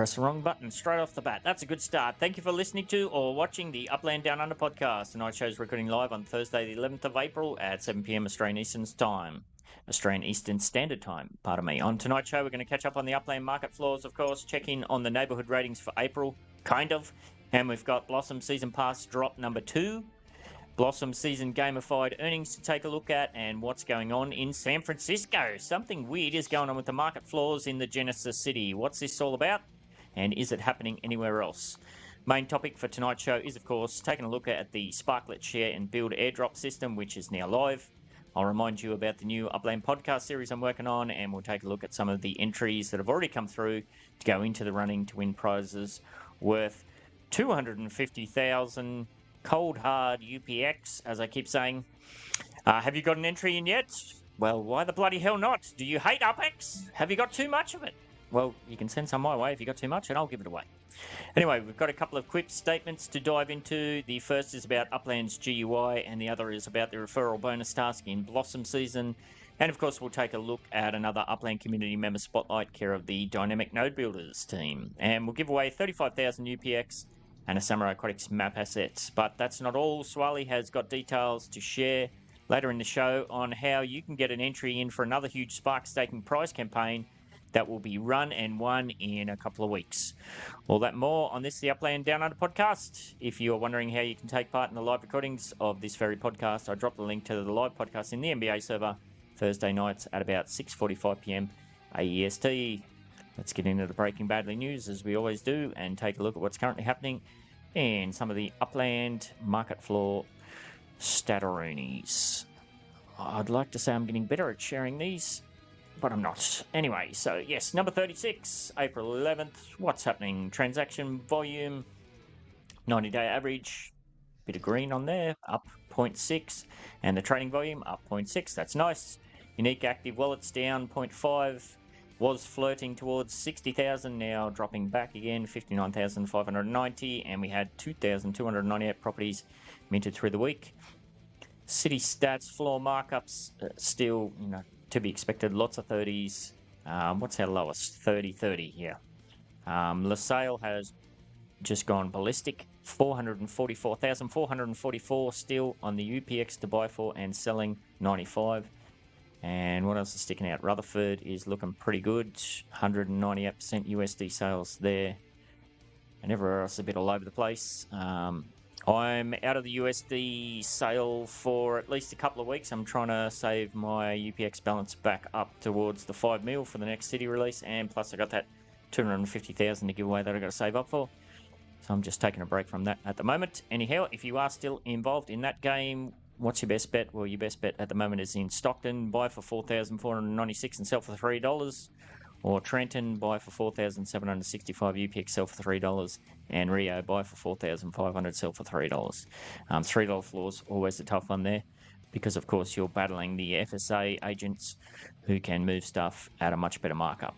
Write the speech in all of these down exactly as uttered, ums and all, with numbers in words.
press the wrong button straight off the bat. That's a good start. Thank you for listening to or watching the Upland Down Under podcast. Tonight's show's recording live on Thursday, the eleventh of April at seven p.m. Australian Eastern Time. Australian Eastern Standard Time, pardon me. On tonight's show, we're going to catch up on the Upland market floors, of course, check in on the neighbourhood ratings for April, kind of. And we've got Blossom Season Pass drop number two, Blossom Season Gamified earnings to take a look at, and what's going on in San Francisco. Something weird is going on with the market floors in the Genesis City. What's this all about? And is it happening anywhere else? Main topic for tonight's show is, of course, taking a look at the Sparklet Share and Build airdrop system, which is now live. I'll remind you about the new Upland podcast series I'm working on, and we'll take a look at some of the entries that have already come through to go into the running to win prizes worth two hundred fifty thousand cold hard U P X, as I keep saying. Uh, have you got an entry in yet? Well, why the bloody hell not? Do you hate UpX? Have you got too much of it? Well, you can send some my way if you got too much, and I'll give it away. Anyway, we've got a couple of quick statements to dive into. The first is about Upland's G U I, and the other is about the referral bonus task in Blossom Season. And of course, we'll take a look at another Upland community member spotlight, care of the Dynamic Node Builders team. And we'll give away thirty-five thousand U P X and a Samurai Aquatics map asset. But that's not all. Swali has got details to share later in the show on how you can get an entry in for another huge Spark Staking prize campaign that will be run and won in a couple of weeks. All that more on this, the Upland Down Under podcast. If you're wondering how you can take part in the live recordings of this very podcast, I dropped the link to the live podcast in the N B A server Thursday nights at about six forty-five p.m. A E S T. Let's get into the Breaking Badly news, as we always do, and take a look at what's currently happening in some of the Upland market floor stataroonies. I'd like to say I'm getting better at sharing these, but I'm not. Anyway, so yes, number thirty-six, April eleventh. What's happening? Transaction volume, ninety-day average, bit of green on there, up zero point six, and the trading volume up zero point six. That's nice. Unique active wallets down zero point five. Was flirting towards sixty thousand, now dropping back again, fifty-nine thousand five hundred ninety, and we had two thousand two hundred ninety-eight properties minted through the week. City stats, floor markups, uh, still, you know, to be expected, lots of thirties. Um, what's our lowest? thirty thirty, yeah. Um, LaSalle has just gone ballistic, four hundred forty-four thousand four hundred forty-four still on the U P X to buy for and selling ninety-five. And what else is sticking out? Rutherford is looking pretty good, one hundred ninety-eight percent U S D sales there. And everywhere else a bit all over the place. Um, I'm out of the U S D sale for at least a couple of weeks. I'm trying to save my U P X balance back up towards the five mil for the next city release. And plus I got that two hundred fifty thousand to give away that I've got to save up for. So I'm just taking a break from that at the moment. Anyhow, if you are still involved in that game, what's your best bet? Well, your best bet at the moment is in Stockton, buy for four thousand four hundred ninety-six and sell for three dollars. Or Trenton, buy for four thousand seven hundred sixty-five, U P X, sell for three dollars. And Rio, buy for four thousand five hundred, sell for three dollars. Um, three dollar floors, always a tough one there. Because, of course, you're battling the F S A agents who can move stuff at a much better markup.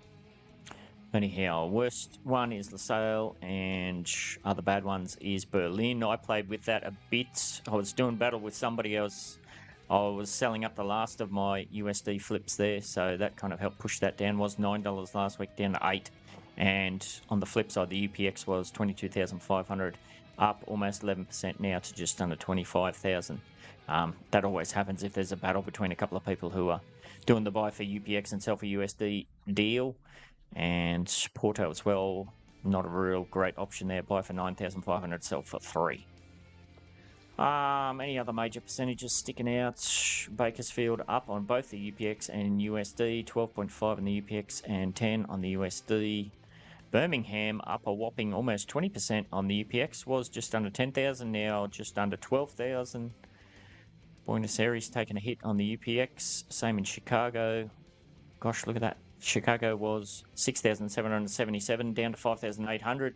Anyhow, worst one is LaSalle, and other bad ones is Berlin. I played with that a bit. I was doing battle with somebody else. I was selling up the last of my U S D flips there, so that kind of helped push that down. It was nine dollars last week, down to eight dollars. And on the flip side, the U P X was twenty-two thousand five hundred, up almost eleven percent now to just under twenty-five thousand. Um, that always happens if there's a battle between a couple of people who are doing the buy for U P X and sell for U S D deal. And Porto as well, not a real great option there. Buy for nine thousand five hundred, sell for three. Um, any other major percentages sticking out? Bakersfield up on both the U P X and U S D, twelve point five on the U P X and ten on the U S D. Birmingham up a whopping almost twenty percent on the U P X, was just under ten thousand, now just under twelve thousand. Buenos Aires taking a hit on the U P X, same in Chicago. Gosh, look at that. Chicago was six thousand seven hundred seventy-seven, down to five thousand eight hundred.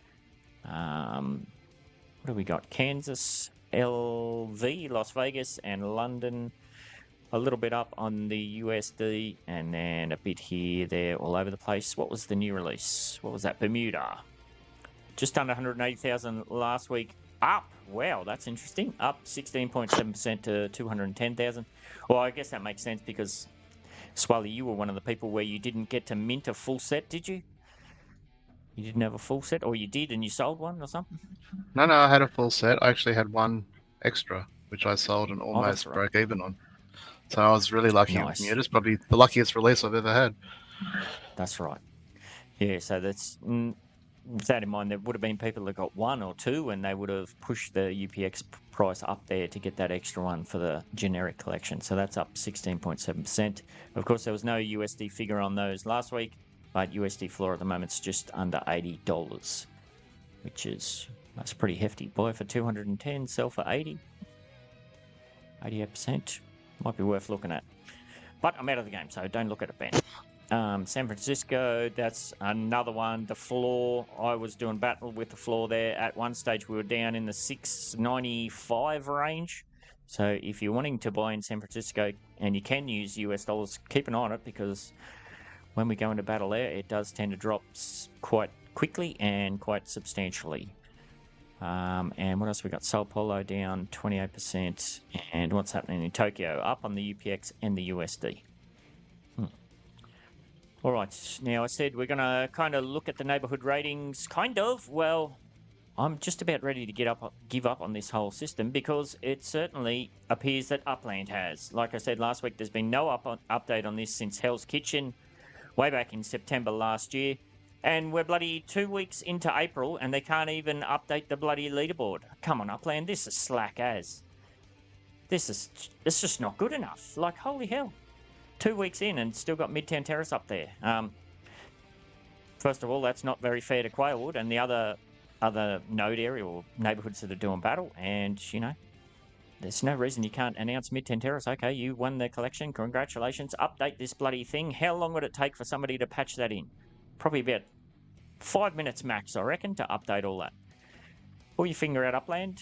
Um, what do we got? Kansas, L V, Las Vegas, and London. A little bit up on the U S D, and then a bit here, there, all over the place. What was the new release? What was that? Bermuda. Just under one hundred eighty thousand last week. Up. Wow, that's interesting. Up sixteen point seven percent to two hundred ten thousand. Well, I guess that makes sense because Swally, you were one of the people where you didn't get to mint a full set, did you? You didn't have a full set, or you did and you sold one or something? No, no, I had a full set. I actually had one extra, which I sold and Oh, that's almost right. broke even on. So I was really lucky on Nice. Commuters. Probably the luckiest release I've ever had. That's right. Yeah, so that's mm, with that in mind, there would have been people that got one or two, and they would have pushed the U P X price up there to get that extra one for the generic collection. So that's up sixteen point seven percent. Of course, there was no U S D figure on those last week, but U S D floor at the moment is just under eighty dollars, which is that's pretty hefty. Buy for two hundred ten, sell for eighty. eighty-eight percent might be worth looking at. But I'm out of the game, so don't look at it, Ben. Um, San Francisco, that's another one. The floor, I was doing battle with the floor there. At one stage, we were down in the six ninety-five range. So if you're wanting to buy in San Francisco and you can use U S dollars, keep an eye on it, because when we go into battle there, it does tend to drop quite quickly and quite substantially. Um, and what else we got? Sao Paulo down twenty-eight percent. And what's happening in Tokyo? Up on the U P X and the U S D. Hmm. All right, now I said we're going to kind of look at the neighbourhood ratings, kind of. Well, I'm just about ready to get up, give up on this whole system, because it certainly appears that Upland has. Like I said last week, there's been no up on, update on this since Hell's Kitchen, way back in September last year. And we're bloody two weeks into April, and they can't even update the bloody leaderboard. Come on, Upland, this is slack as. This is, it's just not good enough. Like, holy hell. Two weeks in and still got Midtown Terrace up there. Um, first of all, that's not very fair to Quailwood and the other other node area or neighbourhoods that are doing battle. And, you know, there's no reason you can't announce Midtown Terrace. Okay, you won the collection. Congratulations. Update this bloody thing. How long would it take for somebody to patch that in? Probably about five minutes max, I reckon, to update all that. Pull your finger out, Upland.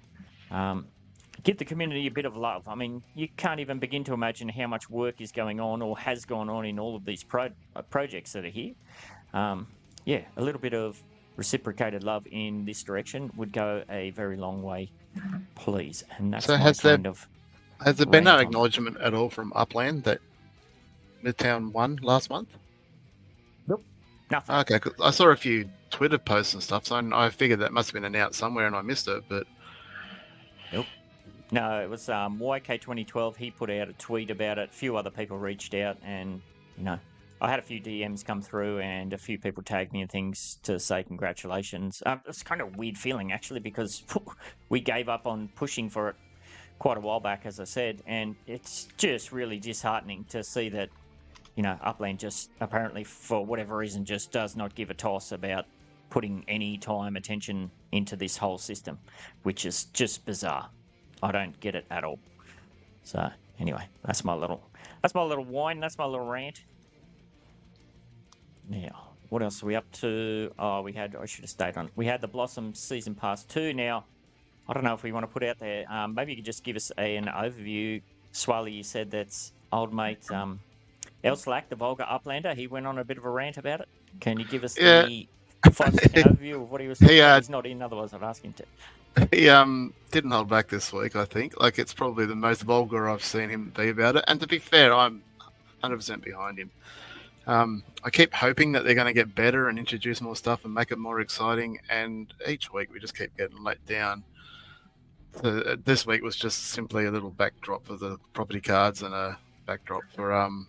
Um, give the community a bit of love. I mean, you can't even begin to imagine how much work is going on or has gone on in all of these pro- uh, projects that are here. Um, yeah, a little bit of reciprocated love in this direction would go a very long way, please. And that's So my has there kind of has there been no rant on it. acknowledgement at all from Upland that Midtown won last month? Nope. Nothing. Okay, 'cause I saw a few Twitter posts and stuff, so I figured that must have been announced somewhere and I missed it. But Nope. No, it was um, Y K twenty twelve. He put out a tweet about it. A few other people reached out, and, you know, I had a few D Ms come through and a few people tagged me and things to say congratulations. Um, it's kind of a weird feeling, actually, because we gave up on pushing for it quite a while back, as I said, and it's just really disheartening to see that, you know, Upland just apparently, for whatever reason, just does not give a toss about putting any time, attention into this whole system, which is just bizarre. I don't get it at all. So, anyway, that's my little, that's my little whine, that's my little rant. Now, what else are we up to? Oh, we had, I should have stayed on. We had the Blossom Season Pass two. Now, I don't know if we want to put out there, um, maybe you could just give us a, an overview. Swally, you said that's old mate um, Elslack, the Vulgar Uplander. He went on a bit of a rant about it. Can you give us yeah, the five-second overview of what he was talking he, uh, about? He's not in, otherwise I'd ask him to. he um didn't hold back this week. I think like it's probably the most vulgar I've seen him be about it. And to be fair, I'm one hundred percent behind him. Um, I keep hoping that they're going to get better and introduce more stuff and make it more exciting. And each week we just keep getting let down. So uh, this week was just simply a little backdrop for the property cards and a backdrop for um,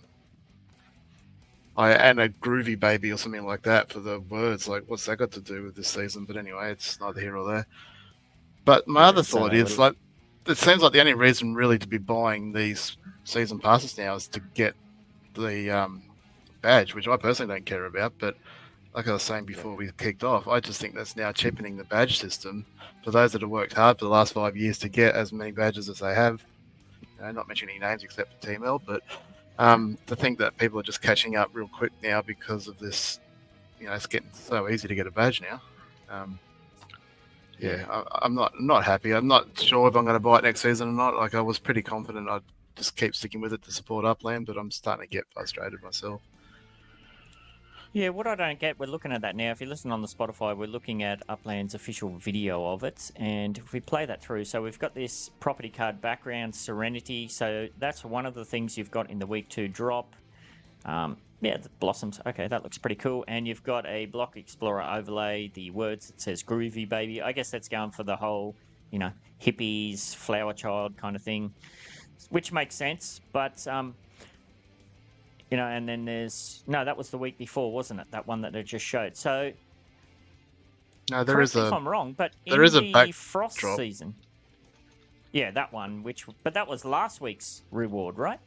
I and a groovy baby or something like that for the words. Like, what's that got to do with this season? But anyway, it's neither here or there. But my Yeah, other so thought they is would- like, it seems like the only reason really to be buying these season passes now is to get the um, badge, which I personally don't care about. But like I was saying before we kicked off, I just think that's now cheapening the badge system for those that have worked hard for the last five years to get as many badges as they have. You know, not mentioning names except for Team L, but um, to think that people are just catching up real quick now because of this, you know, it's getting so easy to get a badge now. Um, yeah, I, I'm not not happy. I'm not sure if I'm going to buy it next season or not. Like I was pretty confident I'd just keep sticking with it to support Upland, but I'm starting to get frustrated myself. Yeah, what I don't get, we're looking at that now. If you listen on the Spotify, we're looking at Upland's official video of it. And if we play that through, so we've got this property card background, Serenity. So that's one of the things you've got in the week two drop. Um, yeah, the blossoms. Okay, that looks pretty cool. And you've got a Block Explorer overlay. The words that says "Groovy Baby." I guess that's going for the whole, you know, hippies, flower child kind of thing, which makes sense. But um, you know, and then there's no. That was the week before, wasn't it? That one that they just showed. So. No, there Correct is me a. if I'm wrong, but there in is a the backdrop. Frost season, yeah, that one. Which, but that was last week's reward, right?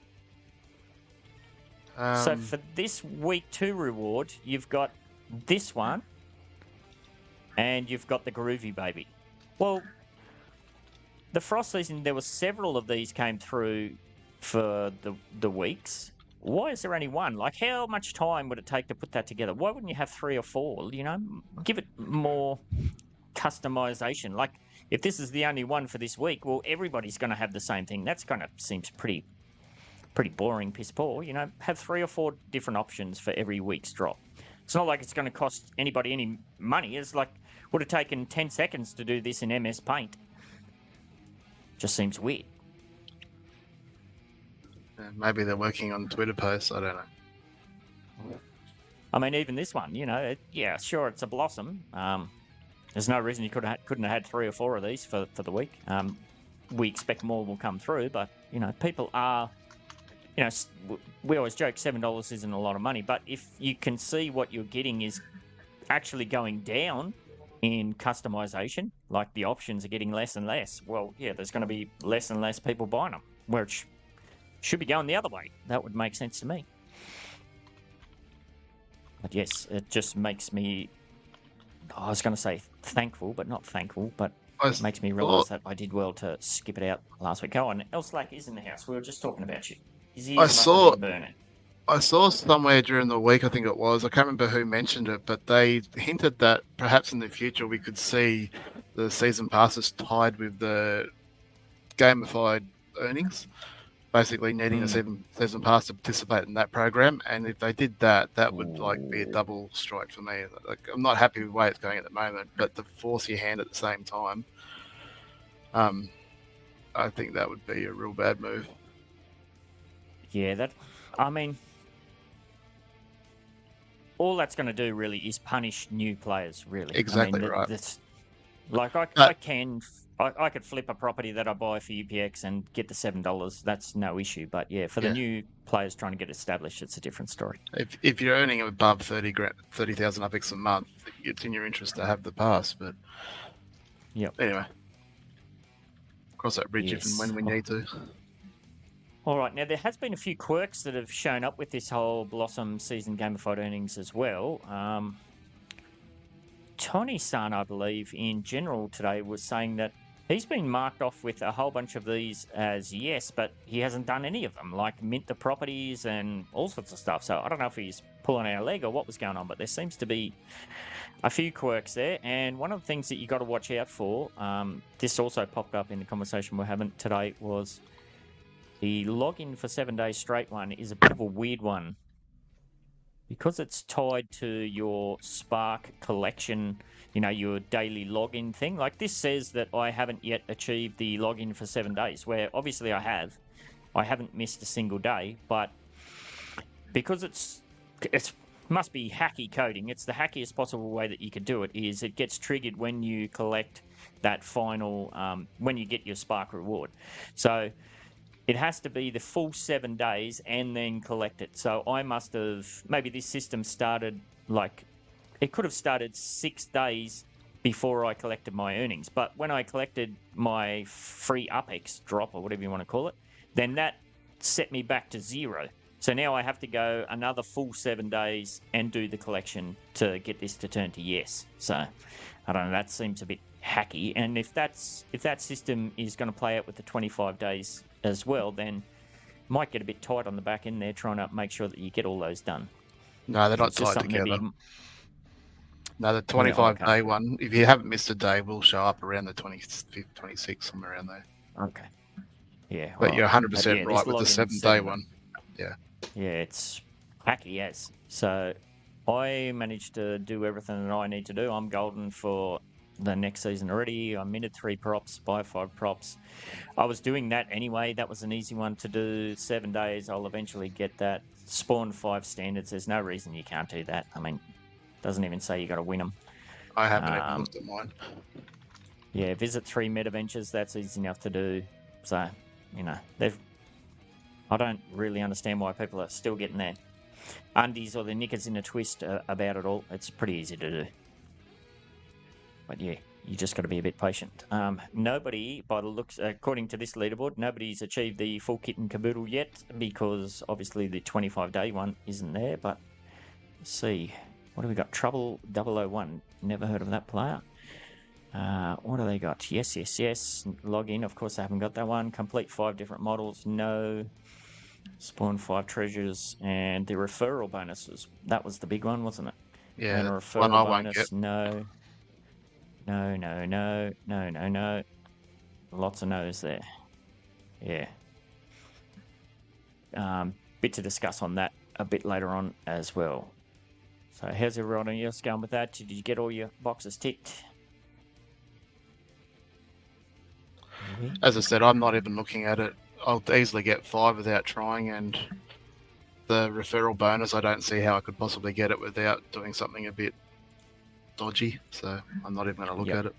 Um, so for this week two reward, you've got this one, and you've got the Groovy Baby. Well, the Frost season, there were several of these came through for the the weeks. Why is there only one? Like, how much time would it take to put that together? Why wouldn't you have three or four? You know, give it more customization. Like, if this is the only one for this week, well, everybody's going to have the same thing. That's kind of seems pretty, pretty boring, piss poor. You know, have three or four different options for every week's drop. It's not like it's going to cost anybody any money. It's like would have taken ten seconds to do this in M S Paint. Just seems weird. Maybe they're working on Twitter posts. I don't know. I mean, even this one, you know, it, yeah, sure, it's a blossom. Um, there's no reason you could have, couldn't have had three or four of these for, for the week. Um, we expect more will come through, but, you know, people are, you know, we always joke seven dollars isn't a lot of money, but if you can see what you're getting is actually going down in customization, like the options are getting less and less, well, yeah, there's going to be less and less people buying them, which should be going the other way. That would make sense to me. But yes, it just makes me, I was going to say thankful, but not thankful, but it makes me realise that I did well to skip it out last week. Go on, Elslack is in the house. We were just talking about you. His ears I saw, burning. I saw somewhere during the week, I think it was, I can't remember who mentioned it, but they hinted that perhaps in the future we could see the season passes tied with the gamified earnings. Basically needing mm. a season, season pass to participate in that program, and if they did that, that would like be a double strike for me. Like, I'm not happy with the way it's going at the moment, but to force your hand at the same time, um, I think that would be a real bad move. Yeah, that. I mean, all that's going to do really is punish new players. Really, exactly I mean, right. That's, like I, uh, I can. I, I could flip a property that I buy for U P X and get the seven dollars. That's no issue. But yeah, for the yeah. new players trying to get established, it's a different story. If if you're earning above thirty grand, thirty thousand U P X a month, it's in your interest to have the pass. But yeah, anyway, cross that bridge yes. if and when we need to. All right, now there has been a few quirks that have shown up with this whole Blossom season gamified earnings as well. Um, Tony-san, I believe, in general today was saying that he's been marked off with a whole bunch of these as yes, but he hasn't done any of them, like mint the properties and all sorts of stuff. So I don't know if he's pulling our leg or what was going on, but there seems to be a few quirks there. And one of the things that you got to watch out for, um, this also popped up in the conversation we're having today, was the login for seven days straight one is a bit of a weird one. Because it's tied to your Spark collection, you know, your daily login thing. Like this says that I haven't yet achieved the login for seven days, where obviously I have. I haven't missed a single day, but because it's it must be hacky coding. It's the hackiest possible way that you could do it. Is it gets triggered when you collect that final um, when you get your Spark reward. So it has to be the full seven days and then collect it. So I must have, maybe this system started like, it could have started six days before I collected my earnings. But when I collected my free U P X drop, or whatever you want to call it, then that set me back to zero. So now I have to go another full seven days and do the collection to get this to turn to yes. So I don't know, that seems a bit hacky. And if that's if that system is going to play out with the twenty-five days as well, then might get a bit tight on the back end there, trying to make sure that you get all those done. No, they're not tied together. To be... No, the twenty-five yeah, okay. day one, if you haven't missed a day, will show up around the twenty-fifth, twenty-sixth, somewhere around there. Okay. Yeah. But well, you're one hundred percent yeah, right with the seven day one. Yeah. Yeah, it's hacky, yes. So I managed to do everything that I need to do. I'm golden for the next season already. I minted three props, buy five props. I was doing that anyway. That was an easy one to do. Seven days, I'll eventually get that. Spawn five standards. There's no reason you can't do that. I mean, it doesn't even say you got to win them. I haven't even Um, looked at mine. Yeah, visit three meta ventures. That's easy enough to do. So, you know, they've. I don't really understand why people are still getting their undies or their knickers in a twist uh, about it all. It's pretty easy to do. But yeah, you just got to be a bit patient. Um, nobody, by the looks, according to this leaderboard, nobody's achieved the full kit and caboodle yet because obviously the twenty-five day one isn't there. But let's see, what do we got? Trouble double oh one. Never heard of that player. Uh, what do they got? Yes, yes, yes. Log in. Of course, I haven't got that one. Complete five different models. No. Spawn five treasures and the referral bonuses. That was the big one, wasn't it? Yeah, and a one referral I won't bonus. get. No. No, no, no, no, no, no. Lots of no's there. Yeah. Um, bit to discuss on that a bit later on as well. So how's everyone else going with that? Did you get all your boxes ticked? Maybe? As I said, I'm not even looking at it. I'll easily get five without trying, and the referral bonus, I don't see how I could possibly get it without doing something a bit dodgy. So I'm not even going to look Yep. at it.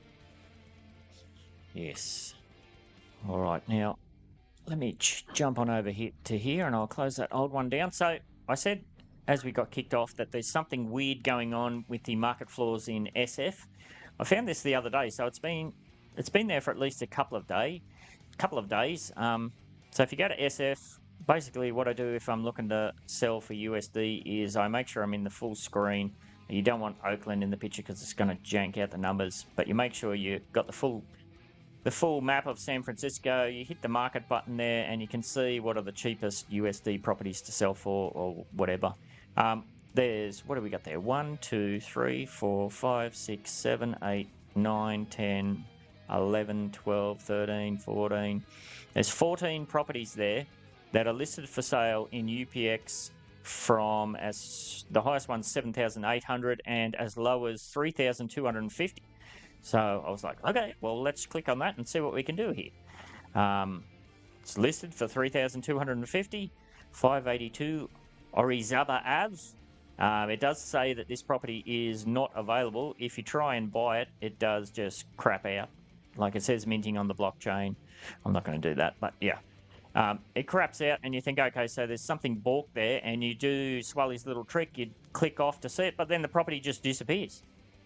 Yes. All right. Now, let me ch- jump on over here to here, and I'll close that old one down. So I said, as we got kicked off, that there's something weird going on with the market floors in S F. I found this the other day, so it's been it's been there for at least a couple of day, couple of days. Um, so if you go to S F, basically what I do if I'm looking to sell for U S D is I make sure I'm in the full screen. You don't want Oakland in the picture because it's going to jank out the numbers, but you make sure you got the full the full map of San Francisco. You hit the market button there and you can see what are the cheapest U S D properties to sell for or whatever. Um, there's, what do we got there? one, two, three, four, five, six, seven, eight, nine, ten, eleven, twelve, thirteen, fourteen. There's fourteen properties there that are listed for sale in U P X from as the highest one's seven thousand eight hundred and as low as three thousand two hundred fifty. So I was like, okay, well, let's click on that and see what we can do here. Um, it's listed for three thousand two hundred fifty, five eighty-two Orizaba Ave. Um, it does say that this property is not available. If you try and buy it, it does just crap out. Like it says minting on the blockchain. I'm not going to do that, but yeah. Um, it craps out and you think, okay, so there's something balked there, and you do Swally's little trick. You click off to see it, but then the property just disappears.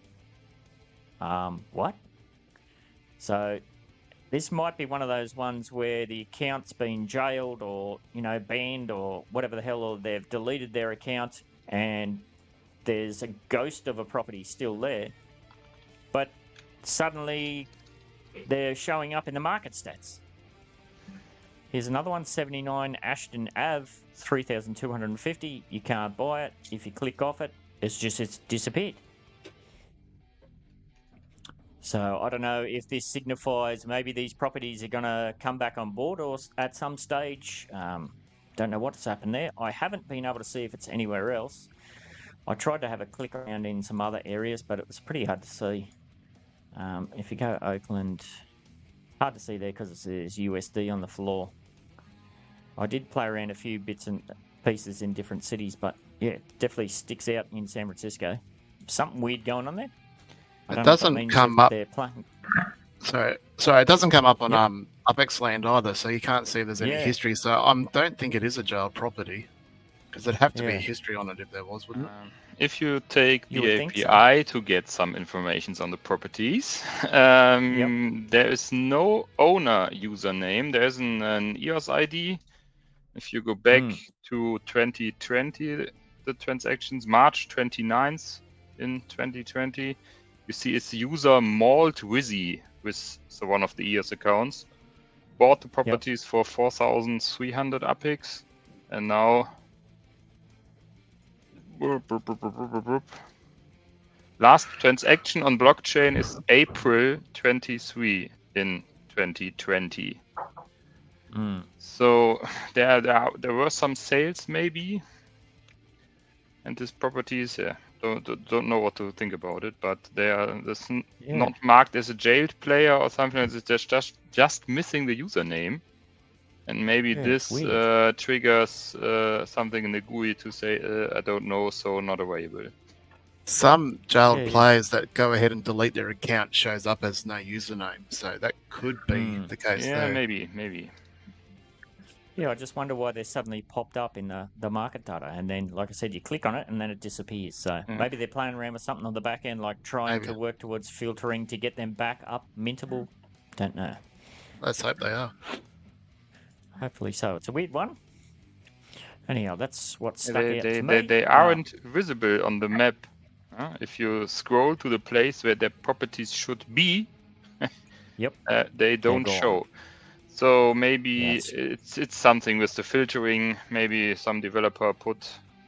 Um, what? So this might be one of those ones where the account's been jailed or, you know, banned or whatever the hell, or they've deleted their account and there's a ghost of a property still there, but suddenly they're showing up in the market stats. Here's another one, seventy-nine Ashton Ave, three thousand two hundred fifty. You can't buy it. If you click off it, it's just it's disappeared. So I don't know if this signifies maybe these properties are going to come back on board or at some stage. Um, don't know what's happened there. I haven't been able to see if it's anywhere else. I tried to have a click around in some other areas, but it was pretty hard to see. Um, if you go Oakland, hard to see there because it says U S D on the floor. I did play around a few bits and pieces in different cities, but yeah, it definitely sticks out in San Francisco. Something weird going on there. I It don't know if that doesn't means come that up. they're playing. Sorry, sorry, it doesn't come up on Yep. um Upex land either, so you can't see if there's any Yeah. history. So I um, don't think it is a jailed property because there'd have to be Yeah. a history on it if there was, wouldn't it? Um, if you take You the would think so. A P I to get some information on the properties, um, there is no owner username. There is an, an E O S I D. If you go back Mm. to twenty twenty, the transactions, March twenty-ninth in twenty twenty, you see it's user Malt Wizzy with so one of the E O S accounts. Bought the properties for four thousand three hundred Upex, and now last transaction on blockchain is April twenty-third in twenty twenty. Mm. So there, there, there were some sales maybe, and this properties, yeah, don't don't know what to think about it. But they are this n- Yeah. not marked as a jailed player or something. It's just just just missing the username, and maybe Yeah, this weird. uh, triggers uh, something in the G U I to say uh, I don't know, so not available. Some jailed Yeah, yeah. players that go ahead and delete their account shows up as no username, so that could be Mm. the case Yeah, there. maybe, maybe. Yeah, I just wonder why they're suddenly popped up in the, the market data, and then, like I said, you click on it and then it disappears. So Yeah. maybe they're playing around with something on the back end, like trying Maybe. to work towards filtering to get them back up mintable. Don't know. Let's hope they are. Hopefully so. It's a weird one. Anyhow, that's what stuck They out they, to they, me. they Uh, aren't visible on the map. Uh, if you scroll to the place where their properties should be, Yep. uh, they don't gone. show. So maybe Yes. it's it's something with the filtering. Maybe some developer put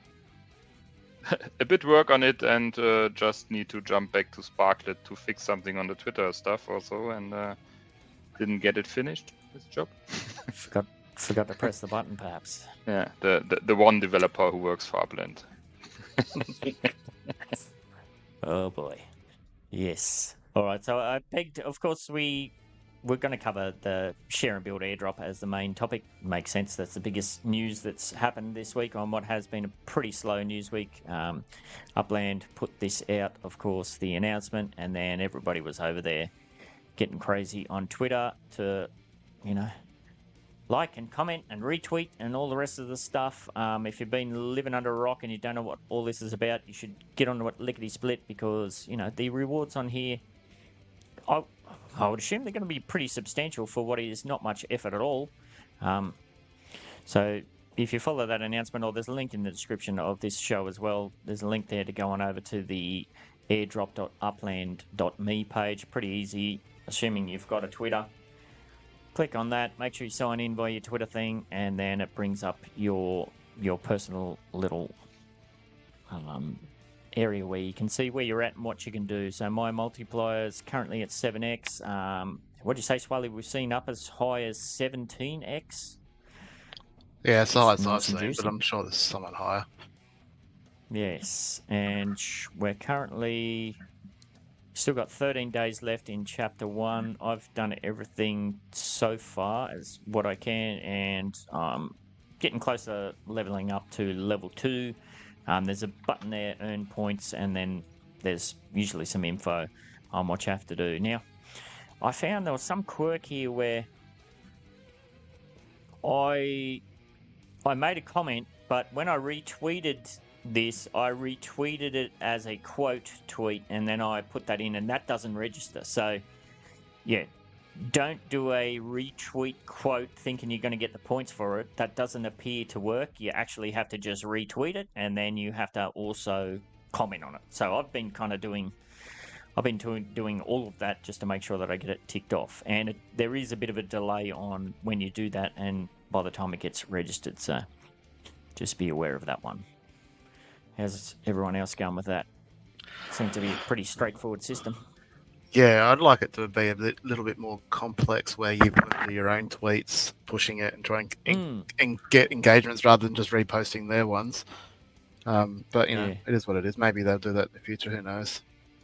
a bit work on it and uh, just need to jump back to Sparklet to fix something on the Twitter stuff also, and uh, didn't get it finished. This job. Forgot forgot to press the button, perhaps. Yeah, the, the the one developer who works for Upland. Oh boy. Yes. All right. So I pegged. Of course, we we're going to cover the share and build airdrop as the main topic. Makes sense. That's the biggest news that's happened this week on what has been a pretty slow news week. Um, Upland put this out, of course, the announcement, and then everybody was over there getting crazy on Twitter to, you know, like and comment and retweet and all the rest of the stuff. Um, if you've been living under a rock and you don't know what all this is about, you should get on to it lickety split, because, you know, the rewards on here, I, I would assume they're going to be pretty substantial for what is not much effort at all. Um, so if you follow that announcement, or there's a link in the description of this show as well, there's a link there to go on over to the airdrop dot upland dot me page. Pretty easy, assuming you've got a Twitter. Click on that, make sure you sign in via your Twitter thing, and then it brings up your your personal little um, area where you can see where you're at and what you can do. So my multiplier is currently at seven x. Um, what do you say, Swally? We've seen up as high as seventeen x. Yeah, it's the highest Nice I've and seen, juicy. but I'm sure there's someone higher. Yes, and sh- we're currently still got thirteen days left in chapter one. I've done everything so far as what I can, and um, getting closer, leveling up to level two. Um, there's a button there, earn points, and then there's usually some info on what you have to do. Now, I found there was some quirk here where I I made a comment, but when I retweeted this, I retweeted it as a quote tweet, and then I put that in, and that doesn't register. So, yeah, don't do a retweet quote thinking you're going to get the points for it. That doesn't appear to work. You actually have to just retweet it, and then you have to also comment on it. So I've been kind of doing, I've been doing, doing all of that just to make sure that I get it ticked off. And it, there is a bit of a delay on when you do that, and by the time it gets registered. So just be aware of that one. How's everyone else going with that? Seems to be a pretty straightforward system. Yeah, I'd like it to be a bit, little bit more complex, where you put your own tweets, pushing it, and trying to Mm. en- get engagements rather than just reposting their ones. Um, but you know, Yeah. it is what it is. Maybe they'll do that in the future. Who knows?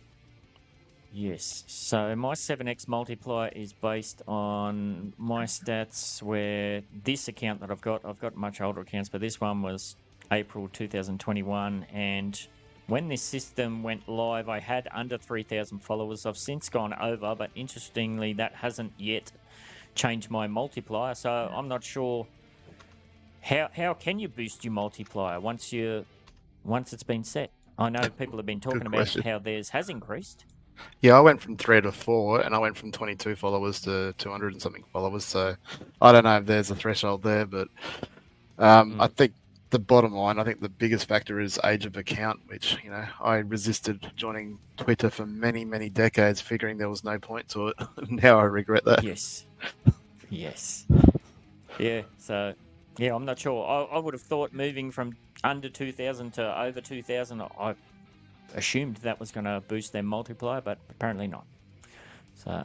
Yes. So my seven x multiplier is based on my stats, where this account that I've got, I've got much older accounts, but this one was April two thousand twenty-one, and when this system went live, I had under three thousand followers. I've since gone over, but interestingly, that hasn't yet changed my multiplier, so I'm not sure how how can you boost your multiplier once you once it's been set. I know people have been talking about question. how theirs has increased. Yeah, I went from three to four, and I went from twenty-two followers to two hundred and something followers. So I don't know if there's a threshold there, but um, Mm. I think the bottom line, I think the biggest factor is age of account, which, you know, I resisted joining Twitter for many, many decades, figuring there was no point to it. Now I regret that. Yes. Yes. Yeah, so, yeah, I'm not sure. I, I would have thought moving from under two thousand to over two thousand, I assumed that was going to boost their multiplier, but apparently not. So,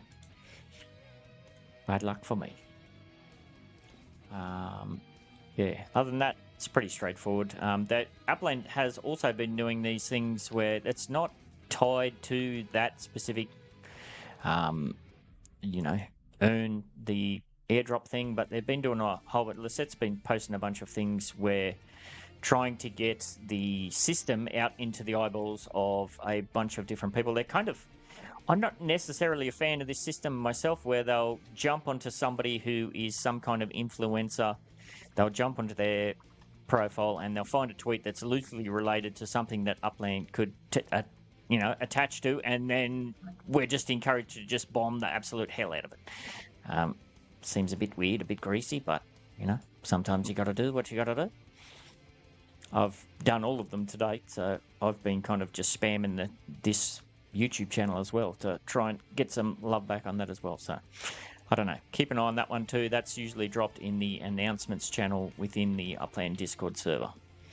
bad luck for me. Um, yeah, other than that, it's pretty straightforward. Um, that Upland has also been doing these things where it's not tied to that specific, um, you know, earn the airdrop thing, but they've been doing a whole lot. Lisette's been posting a bunch of things where trying to get the system out into the eyeballs of a bunch of different people. They're kind of, I'm not necessarily a fan of this system myself, where they'll jump onto somebody who is some kind of influencer. They'll jump onto their profile and they'll find a tweet that's loosely related to something that Upland could, t- uh, you know, attach to, and then we're just encouraged to just bomb the absolute hell out of it. Um, seems a bit weird, a bit greasy, but, you know, sometimes you got to do what you got to do. I've done all of them to date, so I've been kind of just spamming the, this YouTube channel as well to try and get some love back on that as well. So, I don't know. Keep an eye on that one too. That's usually dropped in the announcements channel within the Upland Discord server.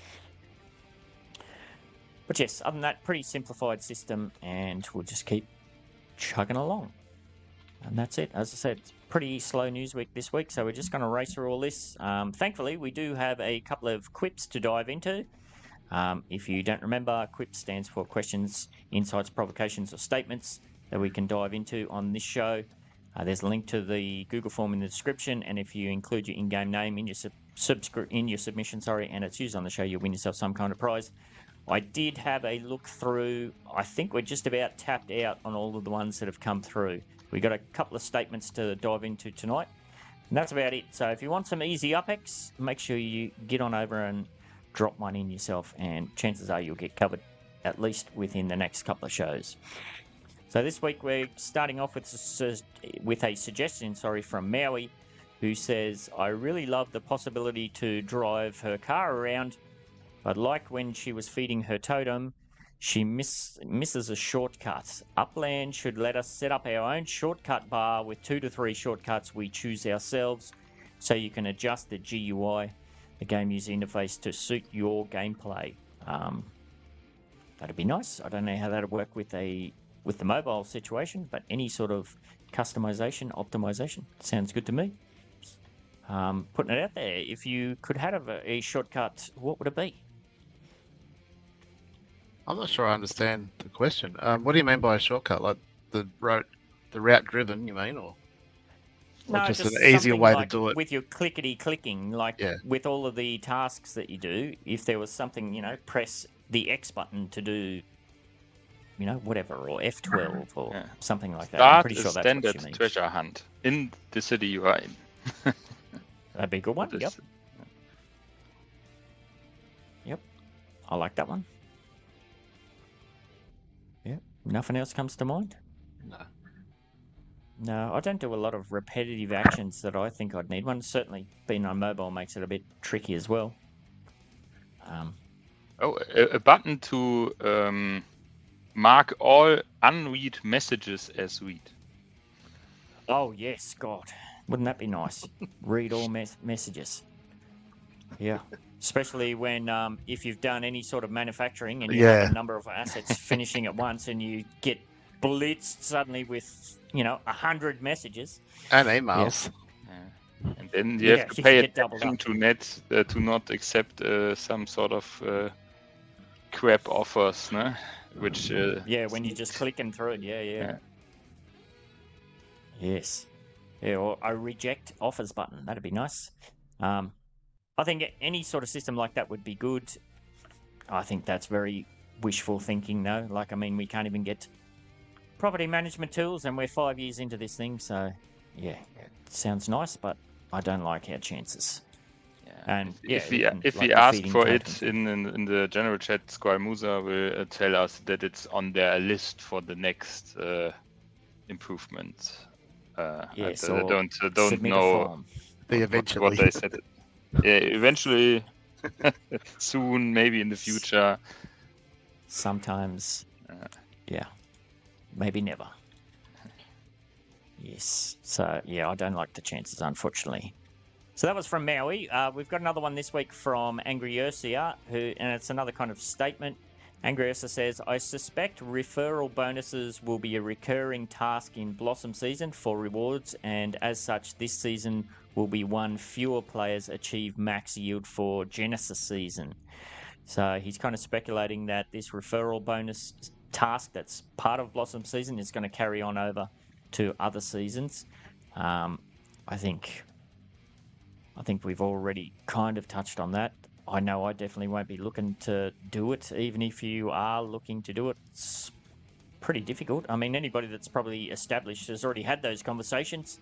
But yes, other than that, pretty simplified system, and we'll just keep chugging along. And that's it. As I said, it's pretty slow news week this week, so we're just going to race through all this. Um, thankfully, we do have a couple of quips to dive into. Um, if you don't remember, quip stands for questions, insights, provocations, or statements that we can dive into on this show. Uh, there's a link to the Google form in the description, and if you include your in-game name in your sub- subscri- in your submission, sorry, and it's used on the show, you'll win yourself some kind of prize. I did have a look through. I think we're just about tapped out on all of the ones that have come through. We got a couple of statements to dive into tonight, and that's about it. So if you want some easy UpX, make sure you get on over and drop one in yourself, and chances are you'll get covered at least within the next couple of shows. So this week we're starting off with a, with a suggestion, sorry, from Maui, who says, I really love the possibility to drive her car around, but like when she was feeding her totem, she miss, misses a shortcut. Upland should let us set up our own shortcut bar with two to three shortcuts we choose ourselves, so you can adjust the G U I, the game user interface, to suit your gameplay. Um, that'd be nice. I don't know how that'd work with a with the mobile situation, but any sort of customization, optimization sounds good to me. Um, putting it out there, if you could have a, a shortcut, what would it be? I'm not sure I understand the question. Um, what do you mean by a shortcut? Like the route, the route driven, you mean, or, or No, just, just an easier way like to do it? with your clickety clicking, like Yeah. with all of the tasks that you do. If there was something, you know, press the X button to do, you know, whatever, or F twelve or Yeah. something like that. I'm Start pretty a sure that's standard what you mean. treasure hunt in the city you are in. That'd be a good one. That Yep. is- Yep. I like that one. Yep. Nothing else comes to mind? No. No, I don't do a lot of repetitive actions that I think I'd need. One, certainly being on mobile makes it a bit tricky as well. Um, Oh, a, a button to um, mark all unread messages as read. oh, yes, God. Wouldn't that be nice? Read all mes- messages. Yeah. Especially when, um, if you've done any sort of manufacturing and you Yeah. have a number of assets finishing at once and you get blitzed suddenly with, you know, a hundred messages. And emails. Yeah. And then you Yeah, have to you pay get doubled attention up. to net uh, to not accept uh, some sort of uh, crap offers, no? Which uh, Yeah, when you're just clicking through it. Yeah, yeah. Yeah. Yes. Yeah, or a reject offers button. That'd be nice. Um, I think any sort of system like that would be good. I think that's very wishful thinking, though. Like, I mean, we can't even get property management tools, and we're five years into this thing. So, yeah, it sounds nice, but I don't like our chances. yeah. And if, yeah, if we even, if like, we the ask feeding for tokens. it in, in in the general chat, Squire Musa will uh, tell us that it's on their list for the next uh, improvement. Uh, Yes, I, I or don't uh, don't submit a know form. The what, eventually. what they said. Yeah, eventually, soon, maybe in the future. Sometimes, Uh, yeah, maybe never. Yes. So, yeah, I don't like the chances, unfortunately. So that was from Maui. Uh, we've got another one this week from Angry Ursia, who, and it's another kind of statement Angriosa says, I suspect referral bonuses will be a recurring task in Blossom season for rewards, and as such, this season will be one fewer players achieve max yield for Genesis season. So he's kind of speculating that this referral bonus task that's part of Blossom season is going to carry on over to other seasons. Um, I think, I think we've already kind of touched on that. I know I definitely won't be looking to do it. Even if you are looking to do it, it's pretty difficult. I mean, anybody that's probably established has already had those conversations.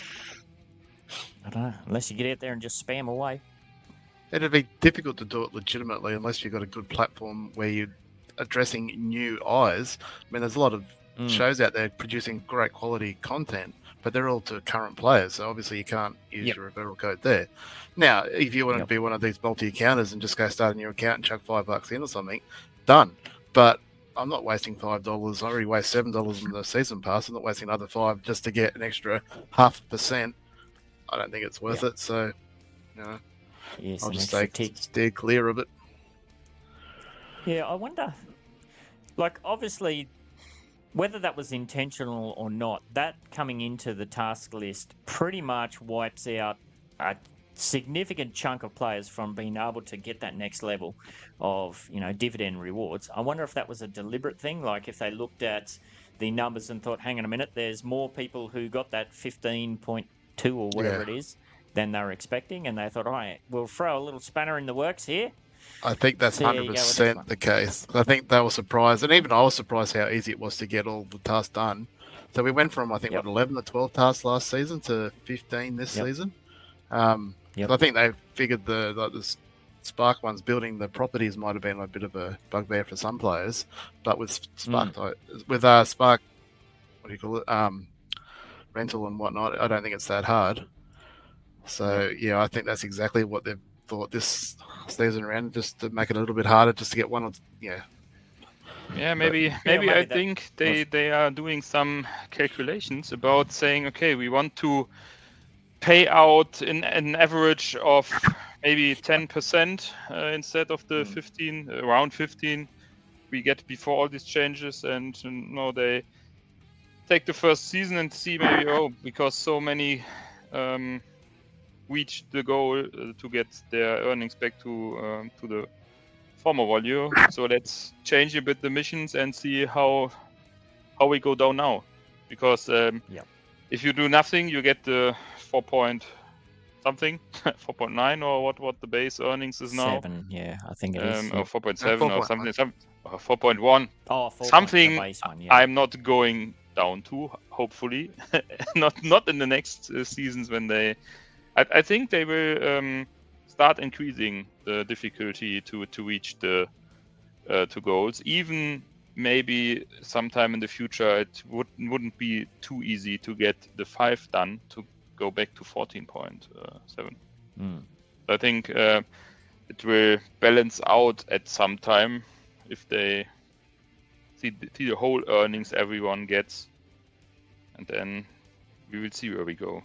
I don't know, unless you get out there and just spam away. It'd be difficult to do it legitimately unless you've got a good platform where you're addressing new eyes. I mean, there's a lot of mm. shows out there producing great quality content, but they're all to current players, so obviously you can't use yep. your referral code there. Now, if you want yep. to be one of these multi-accounters and just go start a new account and chuck five bucks in or something, done. But I'm not wasting five dollars. I already waste seven dollars in the season pass. I'm not wasting another five just to get an extra half a percent. I don't think it's worth yep. it, so you know, yes, I'll just stay, steer clear of it. Yeah, I wonder, like, obviously, whether that was intentional or not, that coming into the task list pretty much wipes out a significant chunk of players from being able to get that next level of, you know, dividend rewards. I wonder if that was a deliberate thing, like if they looked at the numbers and thought, hang on a minute, there's more people who got that fifteen point two or whatever yeah. it is than they were expecting, and they thought, all right, we'll throw a little spanner in the works here. I think that's one hundred percent the case. I think they were surprised, and even I was surprised how easy it was to get all the tasks done. So we went from, I think, yep. what, eleven or twelve tasks last season to fifteen this yep. season. Um, yep. I think they figured the like the Spark ones, building the properties might have been a bit of a bugbear for some players, but with Spark, mm. with uh, Spark, what do you call it, um, rental and whatnot, I don't think it's that hard. So, yeah, I think that's exactly what they've thought this season around, just to make it a little bit harder, just to get one or yeah. Yeah, maybe but, maybe, yeah, maybe I think they, they are doing some calculations about saying, okay, we want to pay out in an average of maybe ten percent uh, instead of the fifteen, around fifteen we get before all these changes, and you know, they take the first season and see maybe, oh, because so many um, reached the goal uh, to get their earnings back to um, to the former value. So let's change a bit the missions and see how how we go down now. Because um, yeah. if you do nothing, you get the four point something, four point nine or what what the base earnings is now. Seven, yeah, I think it is. Um, yeah. Or four point seven or something, some, or four point one. Oh, four something point, the base one, yeah. I'm not going down to, hopefully. not not in the next uh, seasons when they... I, I think they will um, start increasing the difficulty to, to reach the uh, two goals. Even maybe sometime in the future it would, wouldn't be too easy to get the five done to go back to fourteen point seven. Mm. I think uh, it will balance out at some time if they see the, see the whole earnings everyone gets, and then we will see where we go.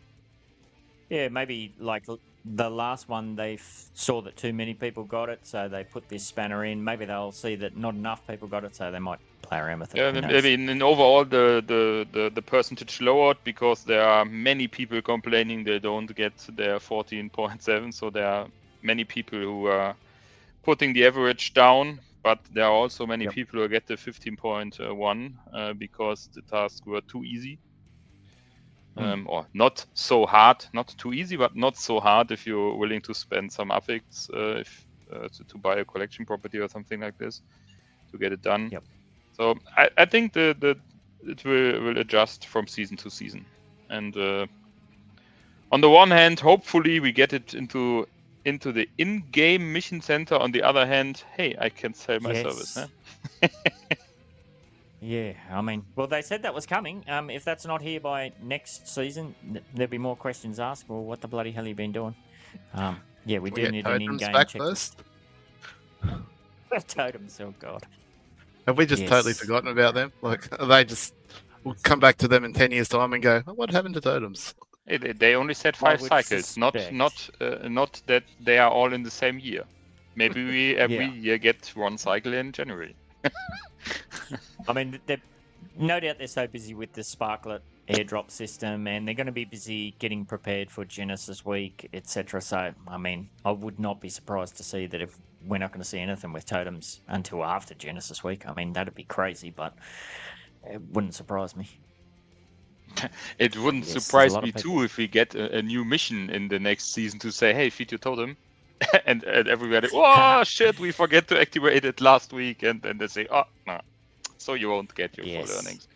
Yeah, maybe like the last one, they f- saw that too many people got it, so they put this spanner in. Maybe they'll see that not enough people got it, so they might play around with it. Yeah, maybe in, in overall the, the, the, the percentage lowered because there are many people complaining they don't get their fourteen point seven, so there are many people who are putting the average down, but there are also many yep. people who get the fifteen point one uh, because the tasks were too easy. Um, or not so hard, not too easy, but not so hard if you're willing to spend some affix uh, if, uh, to, to buy a collection property or something like this to get it done. Yep. So I, I think the, the it will, will adjust from season to season. And uh, on the one hand, hopefully we get it into into the in-game mission center. On the other hand, hey, I can sell my yes. service. Huh? Yeah, I mean, well, they said that was coming. Um, if that's not here by next season, th- there'll be more questions asked. Well, what the bloody hell have you been doing? Um, yeah, we Can do we need get an totems in-game back check. First? Totems, oh god. Have we just yes. totally forgotten about them? Like, are they just... We'll come back to them in ten years' time and go, oh, what happened to totems? They only said five cycles, suspect. not not uh, not that they are all in the same year. maybe we every Yeah. year get one cycle in January. I mean, they're, no doubt they're so busy with the Sparklet airdrop system, and they're going to be busy getting prepared for Genesis Week, et cetera. So, I mean, I would not be surprised to see that if we're not going to see anything with totems until after Genesis Week. I mean, that'd be crazy, but it wouldn't surprise me. It wouldn't Yes, there's a surprise lot me of people- too if we get a, a new mission in the next season to say, "Hey, feed your totem," and, and everybody, "Oh shit, we forget to activate it last week," and then they say, "Oh no," so you won't get your Yes. full earnings.